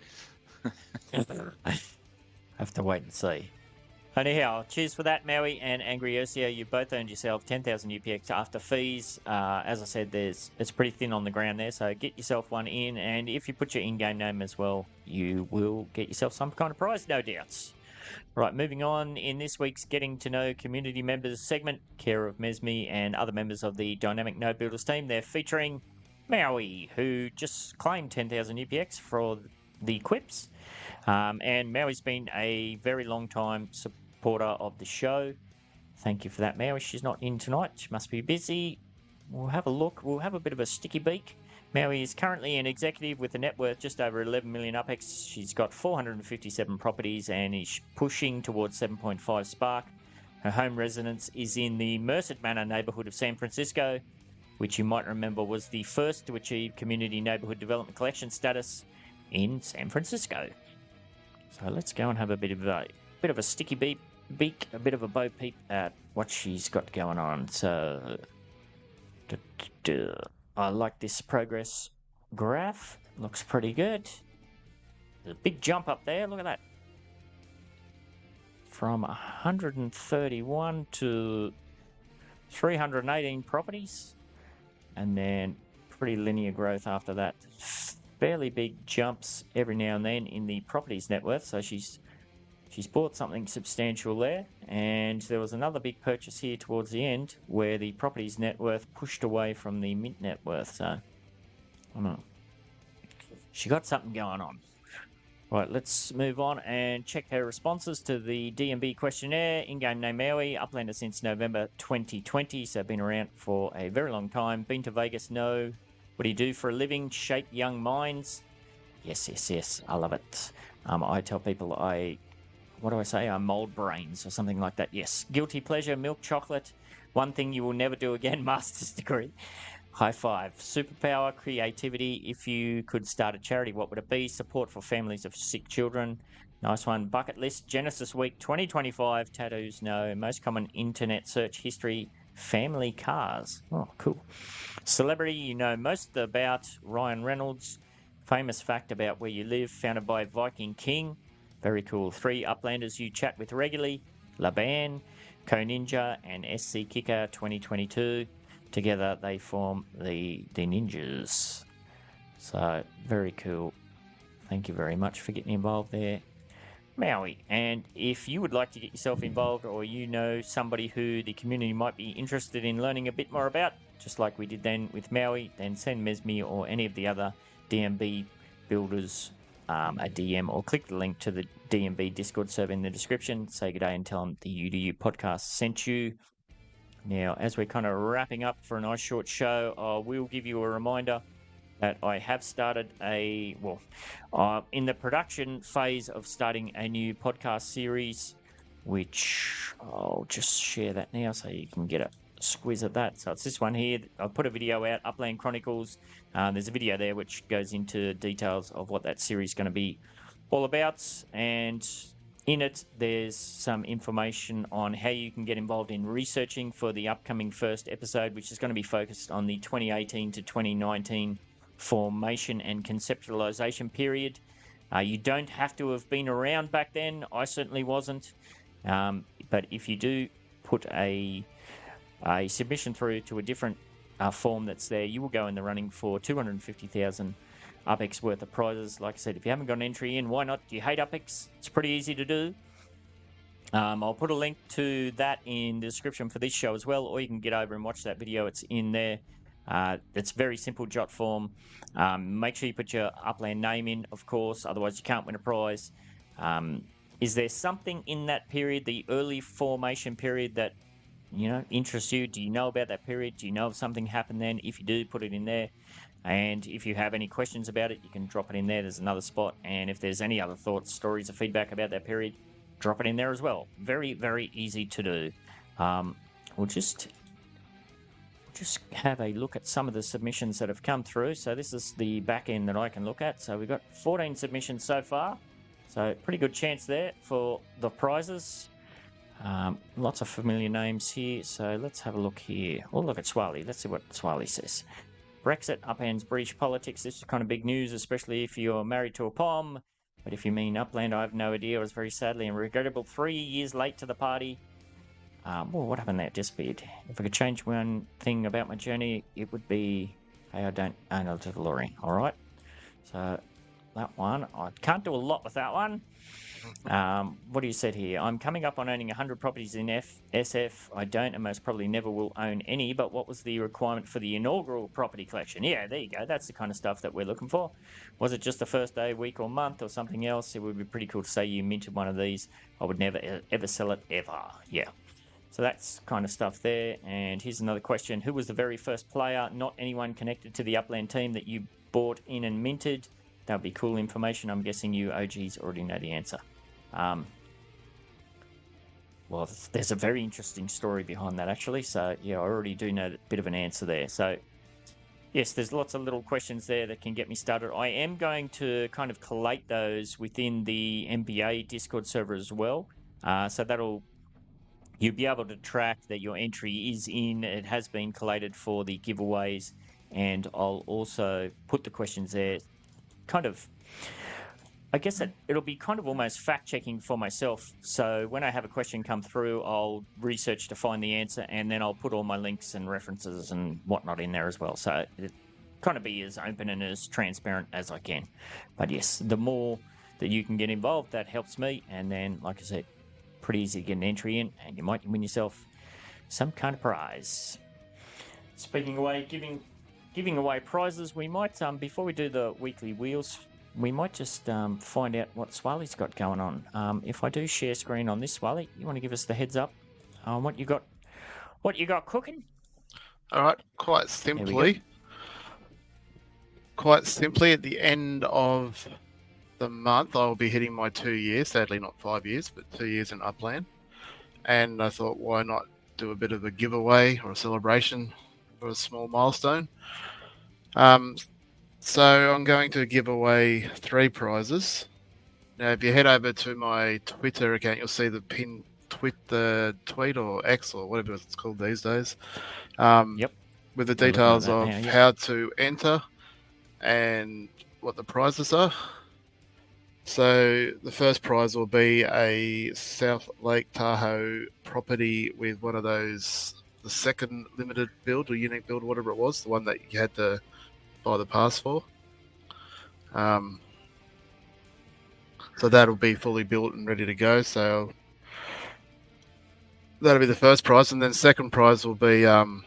Have to wait and see. Anyhow, cheers for that, Maui and Angry Ursio. You both earned yourself ten thousand U P X after fees. Uh, as I said, there's it's pretty thin on the ground there, so get yourself one in. And if you put your in-game name as well, you will get yourself some kind of prize, no doubts. Right, moving on. In this week's Getting to Know Community Members segment, care of Mesme and other members of the Dynamic Node Builders team, they're featuring Maui, who just claimed ten thousand U P X for the quips. Um, and Maui's been a very long time supporter of the show. Thank you for that, Maui. She's not in tonight. She must be busy. We'll have a look. We'll have a bit of a sticky beak. Maui is currently an executive with a net worth just over eleven million U P X. She's got four hundred fifty-seven properties and is pushing towards seven point five Spark. Her home residence is in the Merced Manor neighborhood of San Francisco, which you might remember was the first to achieve Community Neighborhood Development Collection status in San Francisco. So let's go and have a bit of a bit of a sticky beak, beak, a bit of a bo peep at what she's got going on. So, duh, duh, duh. I like this progress graph. Looks pretty good. There's a big jump up there. Look at that. From one hundred thirty-one to three hundred eighteen properties, and then pretty linear growth after that. Fairly big jumps every now and then in the properties net worth, so she's she's bought something substantial there. And there was another big purchase here towards the end where the properties net worth pushed away from the mint net worth. So I don't know, she got something going on. Right, let's move on and check her responses to the D M B questionnaire. In-game name Maui, Uplander since November twenty twenty, so been around for a very long time. Been to Vegas? No. What do you do for a living? Shape young minds. Yes, yes, yes. I love it. Um, I tell people I, what do I say? I mold brains or something like that. Yes. Guilty pleasure, milk chocolate. One thing you will never do again, master's degree. High five. Superpower, creativity. If you could start a charity, what would it be? Support for families of sick children. Nice one. Bucket list. Genesis Week twenty twenty-five. Tattoos, no. Most common internet search history. Family cars. Oh, cool. Celebrity you know most about. Ryan Reynolds. Famous fact about where you live. Founded by Viking King. Very cool. Three Uplanders you chat with regularly. Laban, Co Ninja, and S C Kicker twenty twenty-two. Together they form the, the Ninjas. So, very cool. Thank you very much for getting involved there, Maui. And if you would like to get yourself involved, or you know somebody who the community might be interested in learning a bit more about, just like we did then with Maui, then send Mesme or any of the other D M B builders um, a D M, or click the link to the D M B Discord server in the description. Say good day and tell them the U D U podcast sent you. Now, as we're kind of wrapping up for a nice short show, I will give you a reminder that I have started a, well, uh, in the production phase of starting a new podcast series, which I'll just share that now so you can get a squeeze at that. So it's this one here. I put a video out, Upland Chronicles. Uh, there's a video there which goes into details of what that series is going to be all about. And in it, there's some information on how you can get involved in researching for the upcoming first episode, which is going to be focused on the twenty eighteen to twenty nineteen formation and conceptualization period. Uh, you don't have to have been around back then. I certainly wasn't. Um, but if you do put a, a submission through to a different uh, form that's there, you will go in the running for two hundred fifty thousand U P X worth of prizes. Like I said, if you haven't got an entry in, why not? Do you hate U P X? It's pretty easy to do. Um, I'll put a link to that in the description for this show as well, or you can get over and watch that video. It's in there. Uh, it's very simple jot form. Um, make sure you put your Upland name in, of course, otherwise you can't win a prize. Um, is there something in that period, the early formation period, that you know, interests you. Do you know about that period? Do you know if something happened then? If you do, put it in there. And if you have any questions about it, you can drop it in there. There's another spot. And if there's any other thoughts, stories, or feedback about that period, drop it in there as well. Very, very easy to do. Um, we'll just just have a look at some of the submissions that have come through. So this is the back end that I can look at. So we've got fourteen submissions so far. So pretty good chance there for the prizes. Um, lots of familiar names here. So let's have a look here. We'll look at Swally. Let's see what Swally says. Brexit upends British politics. This is kind of big news, especially if you're married to a P O M. But if you mean Upland, I have no idea. I was very sadly and regrettable three years late to the party. Um, well, what happened there? Disappeared. If I could change one thing about my journey, it would be, hey, I don't own a DeLorean. All right. So that one, I can't do a lot with that one. Um, what do you said here? I'm coming up on owning one hundred properties in F- S F. I don't and most probably never will own any, but what was the requirement for the inaugural property collection? Yeah, there you go. That's the kind of stuff that we're looking for. Was it just the first day, week, or month, or something else? It would be pretty cool to say you minted one of these. I would never, ever sell it, ever. Yeah. So that's kind of stuff there. And here's another question. Who was the very first player, not anyone connected to the Upland team, that you bought in and minted? That would be cool information. I'm guessing you O Gs already know the answer. Um, well, there's a very interesting story behind that, actually. So, yeah, I already do know a bit of an answer there. So, yes, there's lots of little questions there that can get me started. I am going to kind of collate those within the N B A Discord server as well. Uh, so that'll... You'll be able to track that your entry is in. It has been collated for the giveaways. And I'll also put the questions there. Kind of... I guess it, it'll be kind of almost fact-checking for myself. So when I have a question come through, I'll research to find the answer, and then I'll put all my links and references and whatnot in there as well. So it kind of be as open and as transparent as I can. But yes, the more that you can get involved, that helps me. And then, like I said, pretty easy to get an entry in, and you might win yourself some kind of prize. Speaking away, giving giving away prizes, we might, um, before we do the weekly wheels, we might just um, find out what Swally's got going on. Um, if I do share screen on this, Swally, you want to give us the heads up on what you got, what you got cooking? All right, quite simply, quite simply, at the end of the month, I'll be hitting my two years. Sadly, not five years, but two years in Upland. And I thought, why not do a bit of a giveaway or a celebration for a small milestone? Um, So I'm going to give away three prizes. Now, if you head over to my Twitter account, you'll see the pin tweet, the tweet or X or whatever it's called these days. Um, yep. With the details of now, yeah. how to enter and what the prizes are. So the first prize will be a South Lake Tahoe property with one of those, the second limited build or unique build, whatever it was, the one that you had to buy the pass for. Um, so that'll be fully built and ready to go. So that'll be the first prize, and then second prize will be um,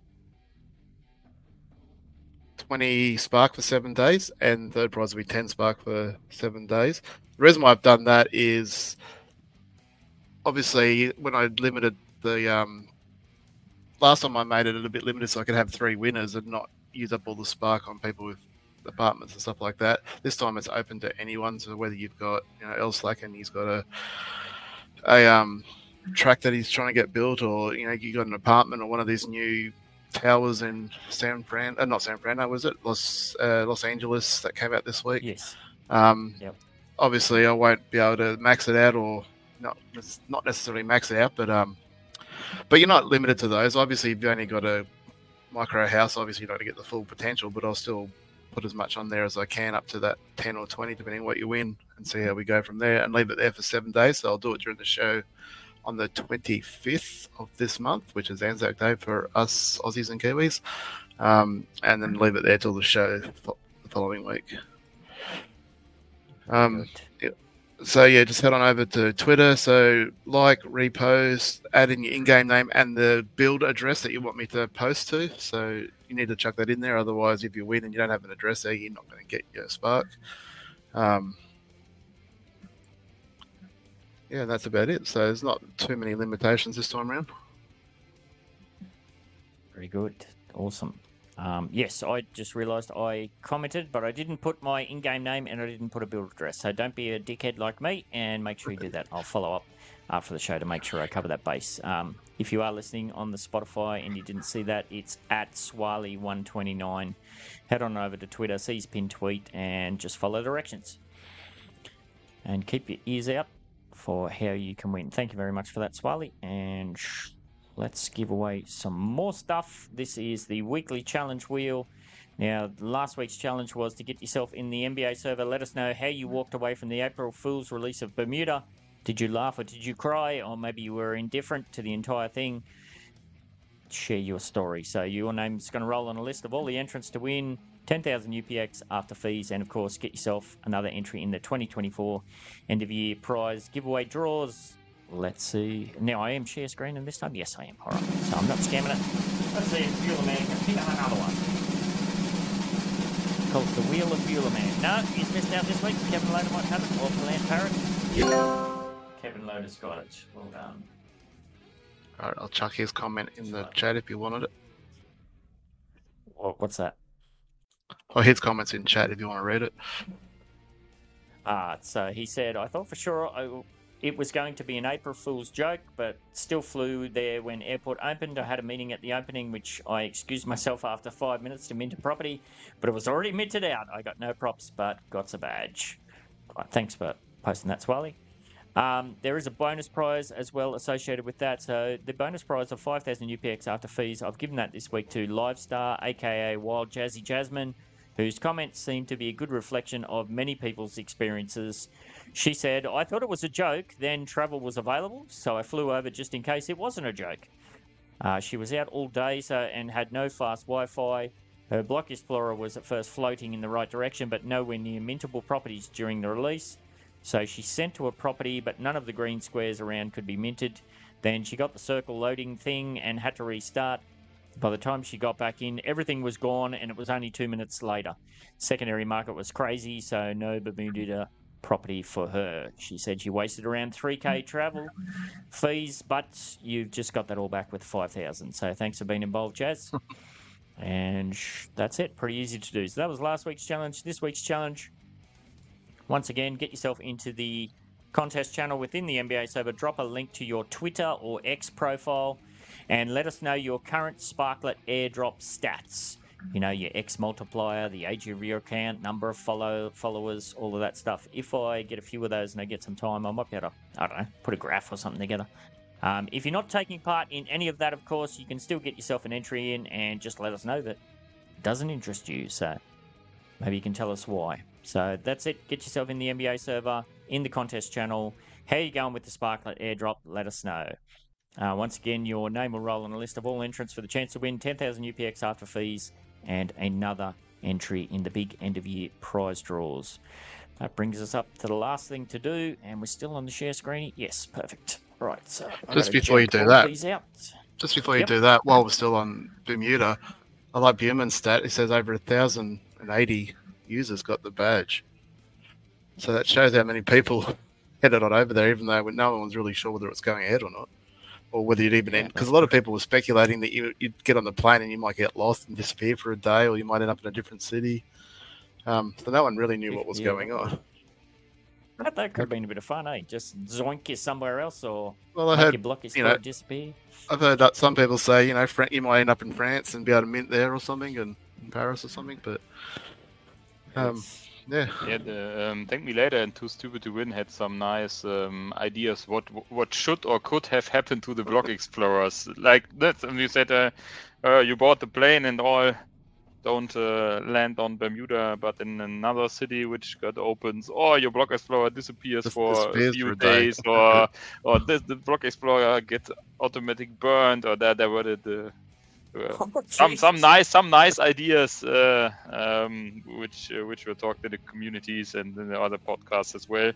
twenty Spark for seven days, and third prize will be ten Spark for seven days. The reason why I've done that is obviously when I limited the um, last time I made it a bit limited so I could have three winners and not use up all the Spark on people with apartments and stuff like that. This time it's open to anyone, so whether you've got, you know, El Slack and he's got a a um track that he's trying to get built, or, you know, you got an apartment or one of these new towers in San Fran, uh, not San Fran, no, was it Los uh, Los Angeles that came out this week? Yes. Um, yep. Obviously, I won't be able to max it out, or not not necessarily max it out, but um, but you're not limited to those. Obviously, if you've only got a micro house, obviously you're not going to get the full potential, but I'll still put as much on there as I can up to that ten or twenty, depending on what you win, and see how we go from there, and leave it there for seven days. So I'll do it during the show on the twenty-fifth of this month, which is Anzac Day for us Aussies and Kiwis, um, and then leave it there till the show the following week. Um, yeah. So yeah, just head on over to Twitter. So like, repost, add in your in-game name and the build address that you want me to post to. So you need to chuck that in there. Otherwise, if you win and you don't have an address there, you're not going to get your Spark. Um, yeah, that's about it. So there's not too many limitations this time around. Very good. Awesome. Um, yes, I just realised I commented, but I didn't put my in-game name and I didn't put a build address. So don't be a dickhead like me and make sure you do that. I'll follow up after the show to make sure I cover that base. Um, if you are listening on the Spotify and you didn't see that, it's at Swally one twenty-nine. Head on over to Twitter, see his pinned tweet, and just follow directions. And keep your ears out for how you can win. Thank you very much for that, Swally. And sh- let's give away some more stuff. This is the weekly challenge wheel. Now, last week's challenge was to get yourself in the N B A server. Let us know how you walked away from the April Fool's release of Bermuda. Did you laugh or did you cry? Or maybe you were indifferent to the entire thing. Share your story. So your name's going to roll on a list of all the entrants to win ten thousand U P X after fees, and of course get yourself another entry in the twenty twenty-four end of year prize giveaway draws. Let's see. Now I am share screen and this time, yes I am. All right, so I'm not scamming it. Let's see if Bueller Man can pick up another one. Called the Wheel of Bueller Man. No, he's missed out this week. Kevin Loader might have it, or Plant Parrot. Yep. Kevin Loader's got it. Well done. All right, I'll chuck his comment in the chat if you wanted it. What's that? Oh, his comments in chat if you want to read it. Ah, so he said, I thought for sure I, it was going to be an April Fool's joke, but still flew there when airport opened. I had a meeting at the opening, which I excused myself after five minutes to mint a property, but it was already minted out. I got no props, but got a badge. Right, thanks for posting that, Swally. Um, there is a bonus prize as well associated with that. So the bonus prize of five thousand U P X after fees, I've given that this week to Livestar, aka Wild Jazzy Jasmine, whose comments seem to be a good reflection of many people's experiences. She said, I thought it was a joke, then travel was available, so I flew over just in case it wasn't a joke. Uh, she was out all day so and had no fast Wi-Fi. Her Block Explorer was at first floating in the right direction, but nowhere near mintable properties during the release. So she sent to a property, but none of the green squares around could be minted. Then she got the circle loading thing and had to restart. By the time she got back in, everything was gone, and it was only two minutes later. Secondary market was crazy, so no Bermuda property for her. She said she wasted around three K travel fees, but you've just got that all back with five thousand. So thanks for being involved, Jazz. And that's it. Pretty easy to do. So that was last week's challenge. This week's challenge, once again, get yourself into the contest channel within the N B A server. Drop a link to your Twitter or X profile and let us know your current Sparklet airdrop stats. You know, your X multiplier, the age of your account, number of follow followers, all of that stuff. If I get a few of those and I get some time, I might be able to, I don't know, put a graph or something together. Um, if you're not taking part in any of that, of course, you can still get yourself an entry in and just let us know that it doesn't interest you. So maybe you can tell us why. So that's it. Get yourself in the N B A server, in the contest channel. How you going with the Sparklet airdrop? Let us know. Uh, once again, your name will roll on a list of all entrants for the chance to win ten thousand U P X after fees and another entry in the big end-of-year prize draws. That brings us up to the last thing to do, and we're still on the share screen. Yes, perfect. Right, so just before you do that, out. just before you yep. do that, while we're still on Bermuda, I like Bueman's stat. It says over one thousand eighty users got the badge. So that shows how many people headed on over there, even though no one was really sure whether it's going ahead or not, or whether you'd even end. Because a lot of people were speculating that you, you'd get on the plane and you might get lost and disappear for a day, or you might end up in a different city. Um, so no one really knew what was yeah. going on. That, that could have been a bit of fun, eh? Just zoink you somewhere else, or well, I make heard, your block you know, disappear. I've heard that some people say, you know, you might end up in France and be able to mint there or something, and in Paris or something, but um, yeah. Yeah, the, um, Thank Me Later and Too Stupid to Win had some nice um, ideas what what should or could have happened to the Block Explorers. Like that, and you said uh, uh, you bought the plane and all don't uh, land on Bermuda, but in another city which got opens, or your Block Explorer disappears this, for disappears a few for a days, day. or or this, the Block Explorer gets automatic burned, or that there were the, the uh, oh, some some nice some nice ideas uh, um, which uh, which were talked in the communities and in the other podcasts as well.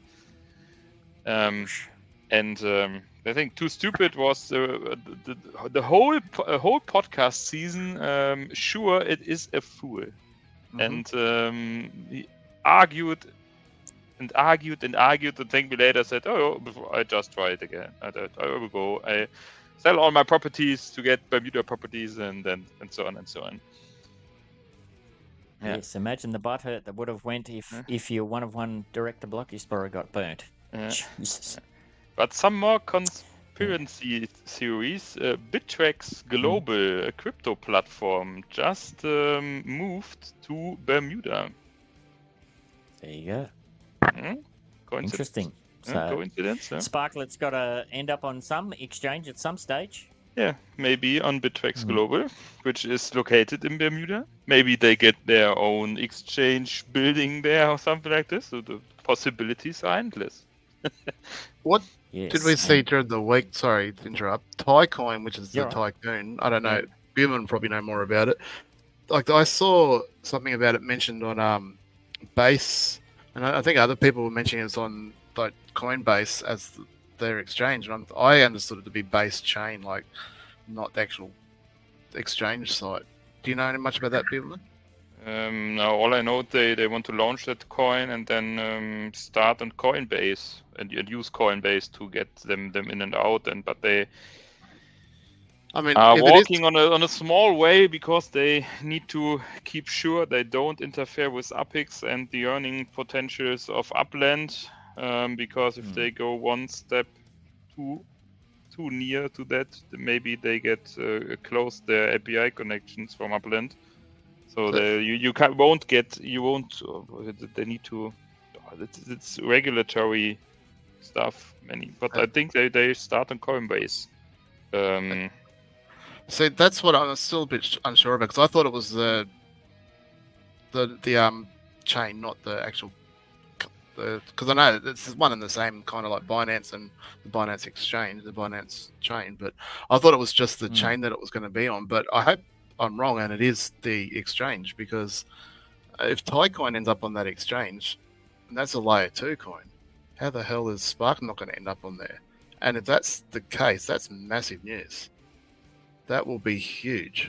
Um, and um, I think Too Stupid was uh, the, the the whole uh, whole podcast season. Um, sure, it is a fool, mm-hmm. and um, he argued and argued and argued. And Thank Me Later said, "Oh, before I just try it again. I, I will go. I sell all my properties to get Bermuda properties, and then and so on and so on. Yeah. Yes, imagine the butthurt that would have went if Yeah. if your one of one director Block Explorer got burnt. Yeah. Jesus. But some more conspiracy theories. Uh, Bittrex Global, a crypto platform, just um, moved to Bermuda. There you go. Hmm? Coincidence? Interesting. Yeah, So, coincidence? Yeah. Sparklet's got to end up on some exchange at some stage. Yeah, maybe on Bittrex Hmm. Global, which is located in Bermuda. Maybe they get their own exchange building there or something like this. So the possibilities are endless. What Yes. did we see and- during the week? Sorry to interrupt. Tycoin, which is the You're right. tycoon. I don't know. Bierman probably know more about it. Like I saw something about it mentioned on um, Base, and I I think other people were mentioning it's on like Coinbase as their exchange. And I'm, I understood it to be Base chain, like not the actual exchange site. Do you know any much about that, Bierman? Um, now, all I know, they, they want to launch that coin and then um, start on Coinbase and, and use Coinbase to get them, them in and out. And but they I mean, are if it is, walking on a on a small way because they need to keep sure they don't interfere with Upix and the earning potentials of Upland. Um, because if Hmm. they go one step too too near to that, then maybe they get uh, close their A P I connections from Upland. So So- they, you you can, won't get you won't. Uh, they need to. It's, it's regulatory stuff. Many, but I think they, they start on Coinbase. Um, see, that's what I'm still a bit unsure about because I thought it was the the the um chain, not the actual. Because I know it's one and the same, kind of like Binance and the Binance Exchange, the Binance chain. But I thought it was just the Mm. chain that it was going to be on. But I hope I'm wrong and it is the exchange, because if Tycoin ends up on that exchange, and that's a layer two coin, how the hell is Spark not going to end up on there? And if that's the case, that's massive news. That will be huge.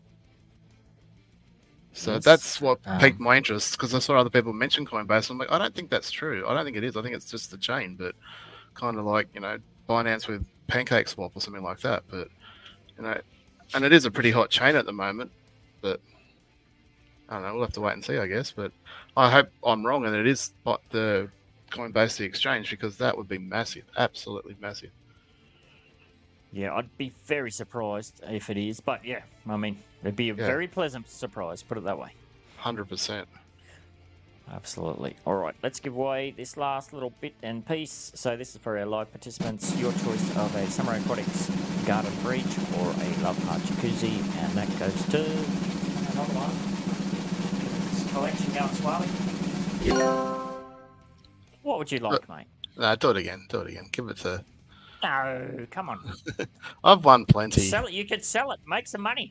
So Yes. that's what Um, piqued my interest, because I saw other people mention Coinbase. I'm like, I don't think that's true. I don't think it is. I think it's just the chain, but kind of like, you know, Binance with Pancake Swap or something like that. But, you know, and it is a pretty hot chain at the moment. But I don't know. We'll have to wait and see, I guess. But I hope I'm wrong and it is but the Coinbase the exchange, because that would be massive, absolutely massive. Yeah, I'd be very surprised if it is. But yeah, I mean, it'd be a Yeah. very pleasant surprise, put it that way. one hundred percent. Absolutely. All right, let's give away this last little bit and piece. So this is for our live participants. Your choice of a Samurai Aquatics Garden Breach or a Love Heart Jacuzzi, and that goes to another one. This collection going swelling. What would you like, mate? No, do it again. Do it again. Give it to. No, come on. I've won plenty. Sell it. You could sell it. Make some money.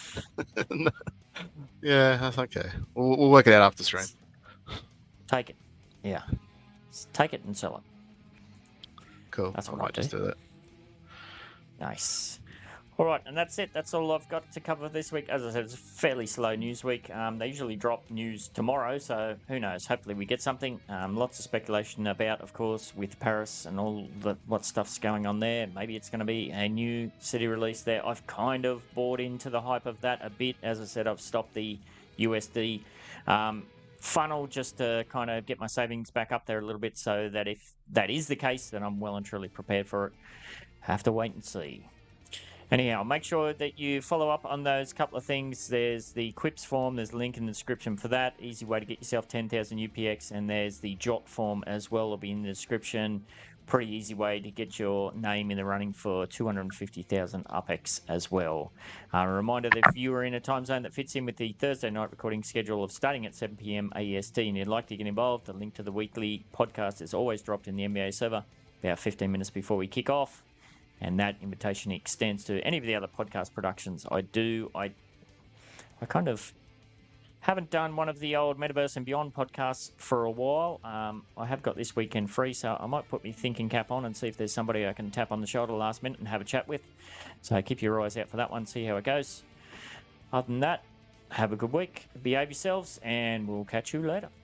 Yeah, that's okay. We'll, we'll work it out after stream. Take it. Yeah. Just take it and sell it. Cool. That's I what might I'll just do. do that. Nice. All right, and that's it. That's all I've got to cover this week. As I said, it's a fairly slow news week. Um, they usually drop news tomorrow, so who knows? Hopefully we get something. Um, lots of speculation about, of course, with Paris and all the what stuff's going on there. Maybe it's going to be a new city release there. I've kind of bought into the hype of that a bit. As I said, I've stopped the U S D um, funnel just to kind of get my savings back up there a little bit, so that if that is the case, then I'm well and truly prepared for it. Have to wait and see. Anyhow, make sure that you follow up on those couple of things. There's the Quips form. There's a link in the description for that. Easy way to get yourself ten thousand U P X. And there's the Jot form as well. It'll be in the description. Pretty easy way to get your name in the running for two hundred fifty thousand U P X as well. Uh, a reminder that if you are in a time zone that fits in with the Thursday night recording schedule of starting at seven p.m. A E S T and you'd like to get involved, the link to the weekly podcast is always dropped in the N B A server about fifteen minutes before we kick off. And that invitation extends to any of the other podcast productions I do. I I kind of haven't done one of the old Metaverse and Beyond podcasts for a while. Um, I have got this weekend free, so I might put my thinking cap on and see if there's somebody I can tap on the shoulder last minute and have a chat with. So keep your eyes out for that one, see how it goes. Other than that, have a good week, behave yourselves, and we'll catch you later.